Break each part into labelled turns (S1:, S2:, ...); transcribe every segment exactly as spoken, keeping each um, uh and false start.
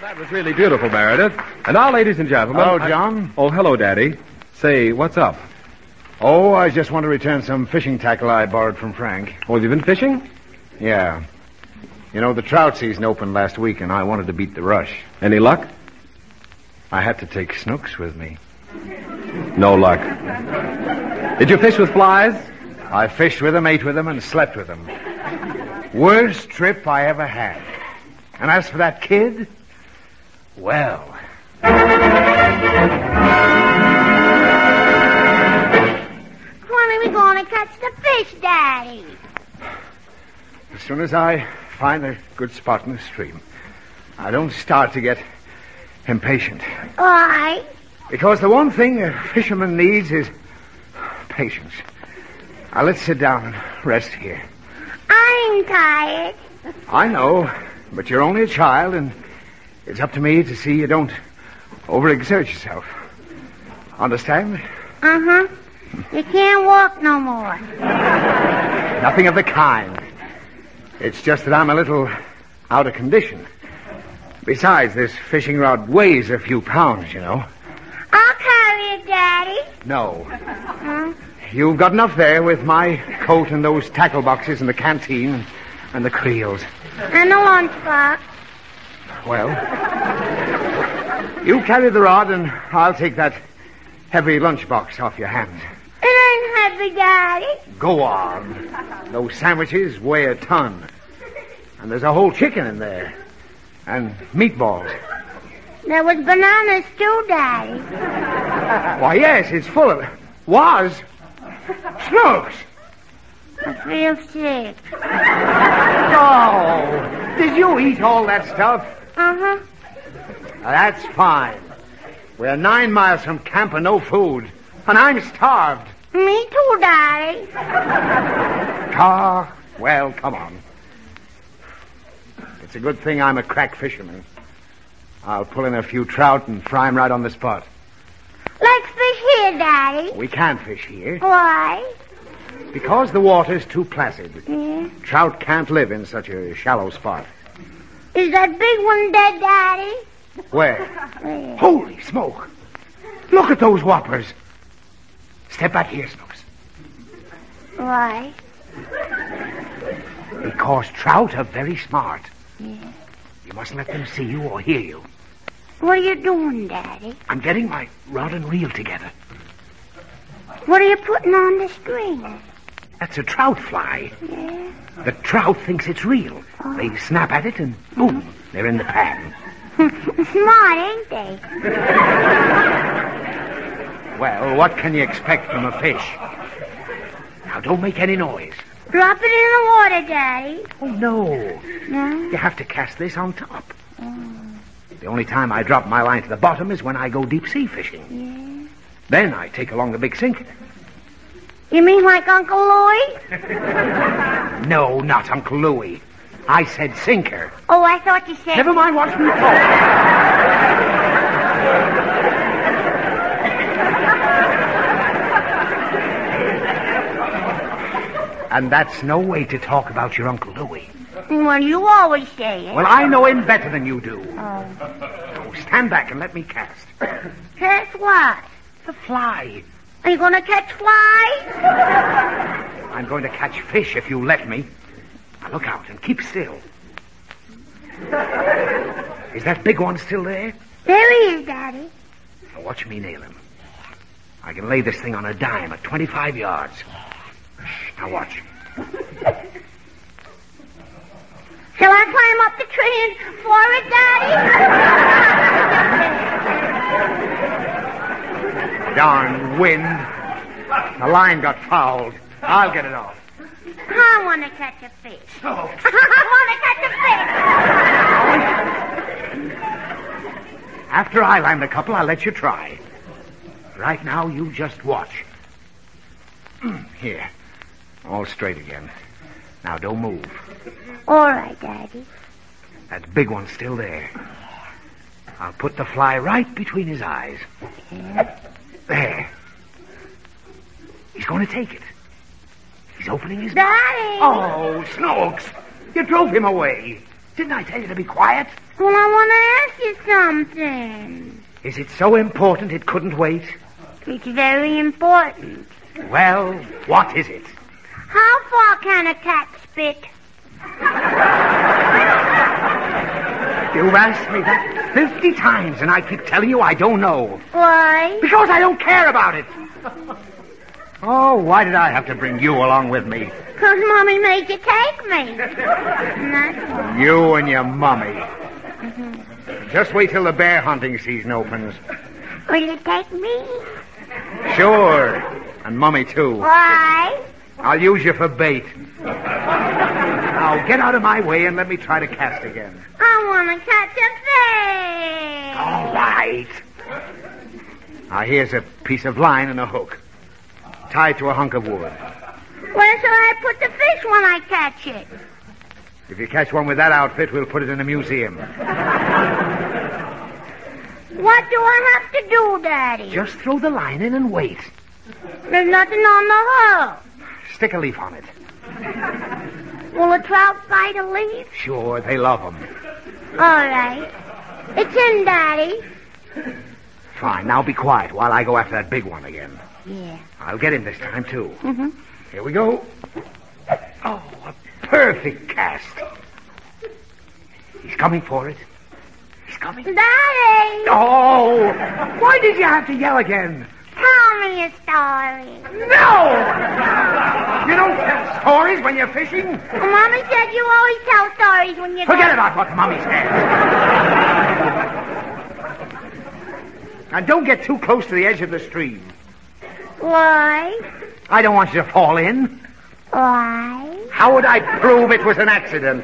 S1: That was really beautiful, Meredith. And now, ladies and gentlemen...
S2: Hello, John.
S1: I... Oh, hello, Daddy. Say, what's up?
S2: Oh, I just want to return some fishing tackle I borrowed from Frank.
S1: Oh, have you been fishing?
S2: Yeah. You know, the trout season opened last week, and I wanted to beat the rush.
S1: Any luck?
S2: I had to take Snooks with me.
S1: No luck. Did you fish with flies?
S2: I fished with them, ate with them, and slept with them. Worst trip I ever had. And as for that kid, well...
S3: When are we going to catch the fish, Daddy?
S2: As soon as I find a good spot in the stream, I don't start to get impatient.
S3: Why?
S2: Because the one thing a fisherman needs is patience. Now, let's sit down and rest here.
S3: I'm tired.
S2: I know, but you're only a child, and it's up to me to see you don't overexert yourself. Understand?
S3: Uh-huh. You can't walk no more.
S2: Nothing of the kind. It's just that I'm a little out of condition. Besides, this fishing rod weighs a few pounds, you know.
S3: I'll carry it, Daddy.
S2: No.
S3: Huh?
S2: You've got enough there with my coat and those tackle boxes and the canteen and the creels.
S3: And the lunchbox.
S2: Well, you carry the rod and I'll take that heavy lunchbox off your hands.
S3: It ain't heavy, Daddy.
S2: Go on. Those sandwiches weigh a ton. And there's a whole chicken in there. And meatballs.
S3: There was bananas too, Daddy.
S2: Why, yes, it's full of... Was? Snooks!
S3: I feel sick.
S2: Oh, did you eat all that stuff?
S3: Uh-huh.
S2: Now, that's fine. We're nine miles from camp and no food. And I'm starved.
S3: Me too, Daddy.
S2: Ah, well, come on. It's a good thing I'm a crack fisherman. I'll pull in a few trout and fry 'em right on the spot.
S3: Let's fish here, Daddy.
S2: We can't fish here.
S3: Why?
S2: Because the water's too placid.
S3: Yeah.
S2: Trout can't live in such a shallow spot.
S3: Is that big one dead, Daddy?
S2: Where?
S3: Where?
S2: Holy smoke. Look at those whoppers. Step back here, Snooks.
S3: Why?
S2: Because trout are very smart.
S3: Yeah.
S2: You mustn't let them see you or hear you.
S3: What are you doing, Daddy?
S2: I'm getting my rod and reel together.
S3: What are you putting on the string?
S2: That's a trout fly.
S3: Yeah.
S2: The trout thinks it's real.
S3: Oh.
S2: They snap at it and boom, they're in the pan.
S3: Smart, ain't they?
S2: Well, what can you expect from a fish? Now, don't make any noise.
S3: Drop it in the water, Daddy.
S2: Oh, no.
S3: No?
S2: You have to cast this on top.
S3: Oh.
S2: The only time I drop my line to the bottom is when I go deep sea fishing.
S3: Yeah.
S2: Then I take along the big sinker.
S3: You mean like Uncle Louie?
S2: No, not Uncle Louie. I said sinker.
S3: Oh, I thought you said...
S2: Never mind, watch me talk. And that's no way to talk about your Uncle Louie.
S3: Well, you always say it.
S2: Well, I know him better than you do.
S3: Oh.
S2: Oh, stand back and let me cast.
S3: Catch what?
S2: The fly.
S3: Are you going to catch flies?
S2: I'm going to catch fish if you let me. Now look out and keep still. Is that big one still there?
S3: There he is, Daddy.
S2: Now watch me nail him. I can lay this thing on a dime at twenty-five yards. Now watch.
S3: Shall I climb up the tree and for it, Daddy?
S2: Darn wind. The line got fouled. I'll get it off.
S3: I want to catch a fish.
S2: Oh.
S3: I want to catch a fish.
S2: After I land a couple, I'll let you try. Right now, you just watch. Here. All straight again. Now, don't move.
S3: All right, Daddy.
S2: That big one's still there. I'll put the fly right between his eyes.
S3: Yeah.
S2: There. He's going to take it. He's opening his...
S3: Daddy!
S2: Oh, Snooks! You drove him away. Didn't I tell you to be quiet?
S3: Well, I want to ask you something.
S2: Is it so important it couldn't wait?
S3: It's very important.
S2: Well, what is it?
S3: How far can a cat spit?
S2: You've asked me that fifty times, and I keep telling you I don't know.
S3: Why?
S2: Because I don't care about it. Oh, why did I have to bring you along with me?
S3: Because Mommy made you take me. That's why.
S2: You and your mummy.
S3: Mm-hmm.
S2: Just wait till the bear hunting season opens.
S3: Will you take me?
S2: Sure. And Mummy, too.
S3: Why?
S2: I'll use you for bait. Now, get out of my way and let me try to cast again.
S3: I want to catch a fish.
S2: All right. Now, here's a piece of line and a hook. Tied to a hunk of wood.
S3: Where shall I put the fish when I catch it?
S2: If you catch one with that outfit, we'll put it in a museum.
S3: What do I have to do, Daddy?
S2: Just throw the line in and wait.
S3: There's nothing on the hook.
S2: Stick a leaf on it.
S3: Will a trout bite a leaf?
S2: Sure, they love them.
S3: All right. It's in, Daddy.
S2: Fine, now be quiet while I go after that big one again.
S3: Yeah.
S2: I'll get him this time, too.
S3: Mm-hmm.
S2: Here we go. Oh, a perfect cast. He's coming for it. He's coming.
S3: Daddy!
S2: Oh! Why did you have to yell again?
S3: Tell me a story.
S2: No! You don't tell stories when you're fishing?
S3: Well, Mommy said you always tell stories when you
S2: Forget
S3: go...
S2: about what Mommy said. And don't get too close to the edge of the stream.
S3: Why?
S2: I don't want you to fall in.
S3: Why?
S2: How would I prove it was an accident?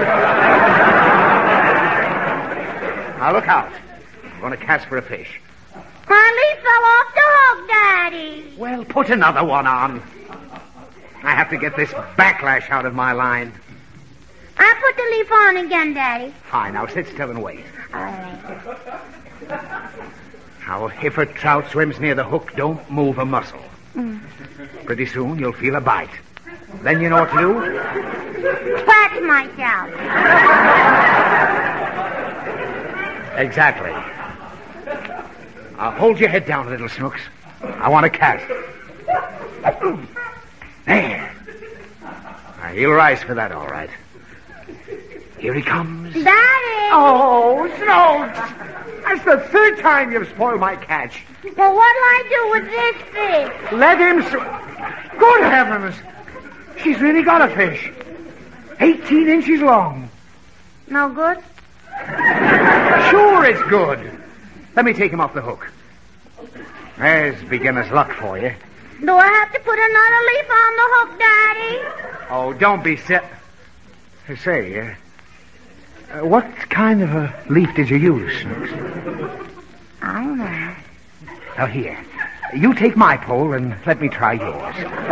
S2: Now, look out. I'm going to cast for a fish.
S3: My leaf fell off the hook, Daddy.
S2: Well, put another one on. I have to get this backlash out of my line.
S3: I'll put the leaf on again, Daddy.
S2: Fine, now sit still and wait.
S3: All right.
S2: Now, if a trout swims near the hook, don't move a muscle.
S3: Mm.
S2: Pretty soon you'll feel a bite. Then you know what to do?
S3: Scratch myself.
S2: Exactly. Now, hold your head down, little Snooks. I want to cast. There. Now, he'll rise for that, all right. Here he comes.
S3: Daddy!
S2: Oh, Snooks! That's the third time you've spoiled my catch.
S3: Well, what'll I do with this fish?
S2: Let him sw- Good heavens! She's really got a fish. Eighteen inches long.
S3: No good?
S2: Sure it's good. Let me take him off the hook. There's beginner's luck for you.
S3: Do I have to put another leaf on the hook, Daddy?
S2: Oh, don't be set. Say, uh, uh, what kind of a leaf did you use, Snooks?
S3: I don't know.
S2: Now, here. You take my pole and let me try yours.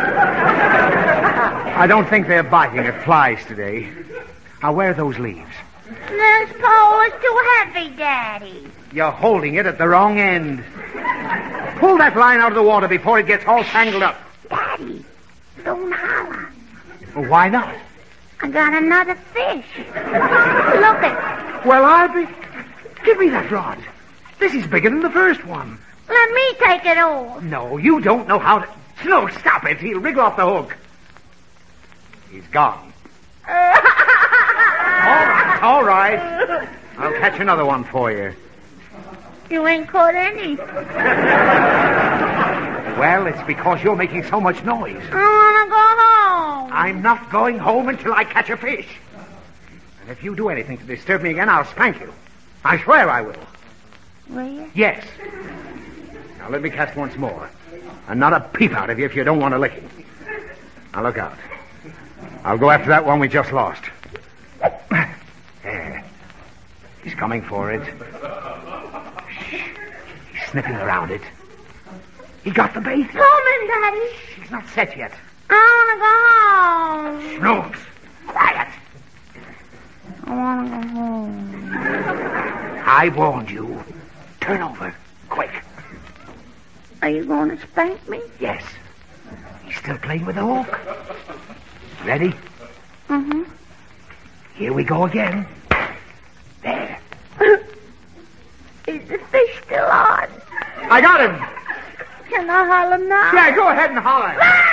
S2: I don't think they're biting at flies today. Now, where are those leaves?
S3: This pole is too heavy, Daddy.
S2: You're holding it at the wrong end. Pull that line out of the water before it gets all tangled up.
S3: Daddy, don't holler.
S2: Well, why not?
S3: I got another fish. Look it.
S2: Well, I'll be... Give me that rod. This is bigger than the first one.
S3: Let me take it off.
S2: No, you don't know how to... No, stop it. He'll wriggle off the hook. He's gone. All right, all right. I'll catch another one for you.
S3: You ain't caught any.
S2: Well, it's because you're making so much noise.
S3: I want to go home.
S2: I'm not going home until I catch a fish. And if you do anything to disturb me again, I'll spank you. I swear I will.
S3: Will you?
S2: Yes. Now, let me cast once more. And not a peep out of you if you don't want a licking. Now, look out. I'll go after that one we just lost. There. He's coming for it. Shh. He's sniffing around it. He got the bait.
S3: Coming, Daddy.
S2: He's not set yet.
S3: I want to go home.
S2: Snooks, quiet.
S3: I want to go home.
S2: I warned you. Turn over, quick.
S3: Are you going to spank me?
S2: Yes. He's still playing with the hook. Ready?
S3: Mm-hmm.
S2: Here we go again. There.
S3: Is the fish still on?
S2: I got him.
S3: Can I holler now?
S2: Yeah, go ahead and holler.